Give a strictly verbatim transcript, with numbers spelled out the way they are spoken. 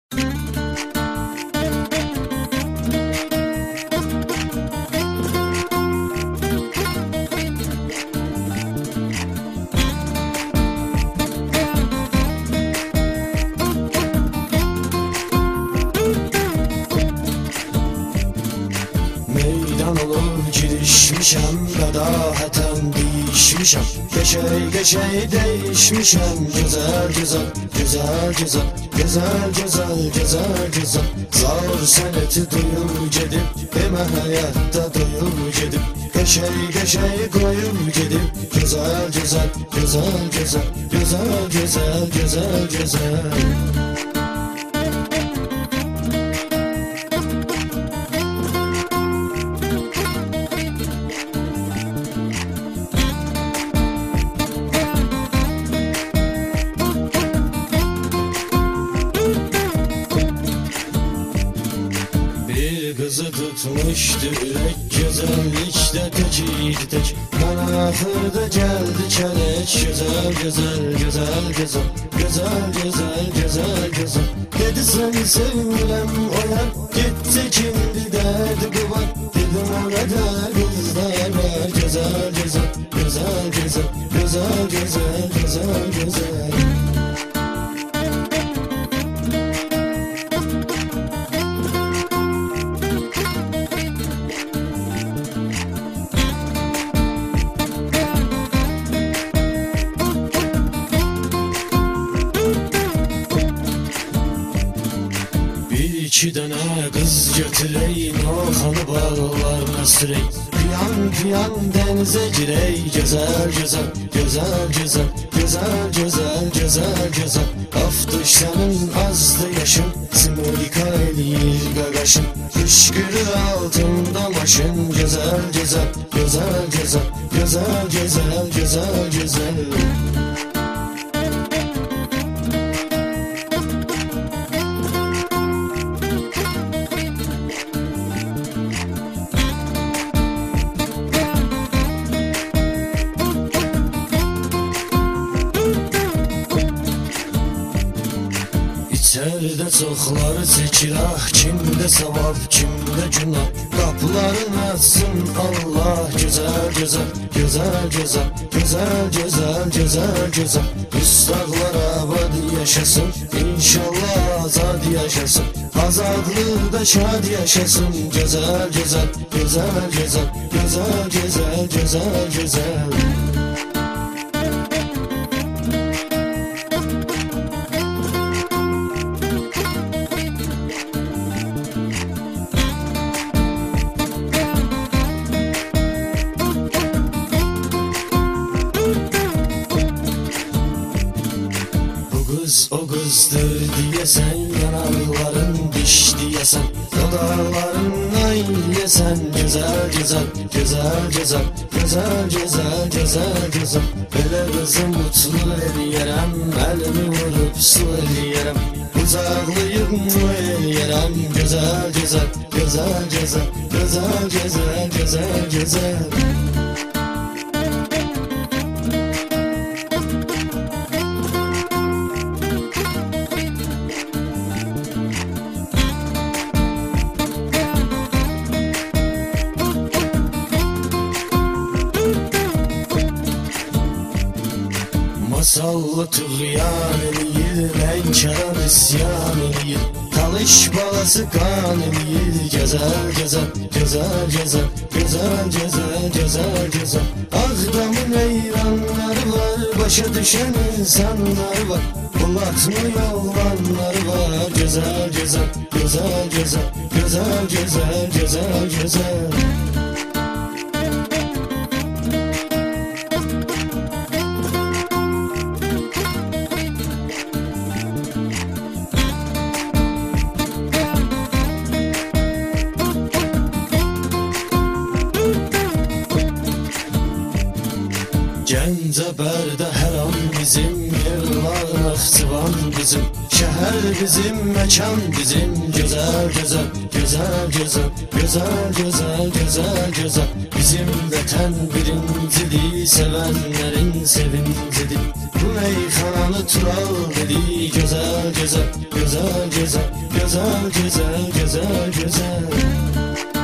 Girişmişəm, qədahətən dişmişəm. Geçey geçey değişmişəm. Güzel güzel, güzel güzel, güzel güzel, güzel güzel. Zar sənəti duyub gedib, demə həyatda duyub gedib. Geçey geçey qoyub gedib. Güzel güzel, güzel güzel, güzel güzel, güzel güzel. Kızı tutmuştu ürek, güzellikte tekiydi tek. Bana ahırda geldi kelek. Güzel güzel güzel güzel, güzel güzel güzel güzel. Dedi seni sevmem o yer, gitti şimdi derdi bu var. Dedim orada kızlar var. Güzel güzel güzel güzel, güzel güzel güzel güzel. İki dənə qız götürey, noxanı bağlarına sürey. Piyan piyan dənizə girey. Gözəl gözəl, gözəl gözəl, gözəl gözəl, gözəl gözəl. Af düşənin azdı yaşım, simulika eləyir qaqaşım. Fışqırır altında maşın. Gözəl gözəl, gözəl gözəl, gözəl gözəl, gözəl gözəl. İçeride çoxları çəkir, ah, kimdə savab, kimdə günah. Qapılarını açsın Allah. Güzel güzel, güzel güzel, güzel güzel, güzel güzel. Üstadlar abad yaşasın, İnşallah azad yaşasın. Azadlıqda şad yaşasın. Güzel güzel, güzel güzel, güzel güzel, güzel güzel. Kız o kızdır diyesen, yanarların diş diyesen, dodakların ay diyesen. Güzel güzel, güzel güzel, güzel güzel, güzel güzel. Böyle kızı mutlu eləyərəm, elimi vurup su eləyərəm. Uzaqlayıb mu eləyərəm. Güzel güzel, güzel güzel, güzel güzel, güzel güzel. Masallı tuğyan eləyir, lənkəran isyan eləyir. Talış balası qan eləyir. Güzel güzel, güzel güzel, güzel güzel, güzel güzel. Ağdamın eyranları var, başa düşən insanlar var. Bulatmıyor olanları var. Güzel güzel, güzel güzel, güzel güzel, güzel güzel. Gəncəbərdə hər an bizim, yerlar Naxçıvan bizim. Şəhər bizim, məkan bizim. Gözəl gözəl, gözəl gözəl, gözəl gözəl, gözəl gözəl. Bizim vətən birincidir, sevənlərin sevincidir. Bu meyxananı tural dedi. Gözəl gözəl, gözəl gözəl, güzel güzel güzel güzel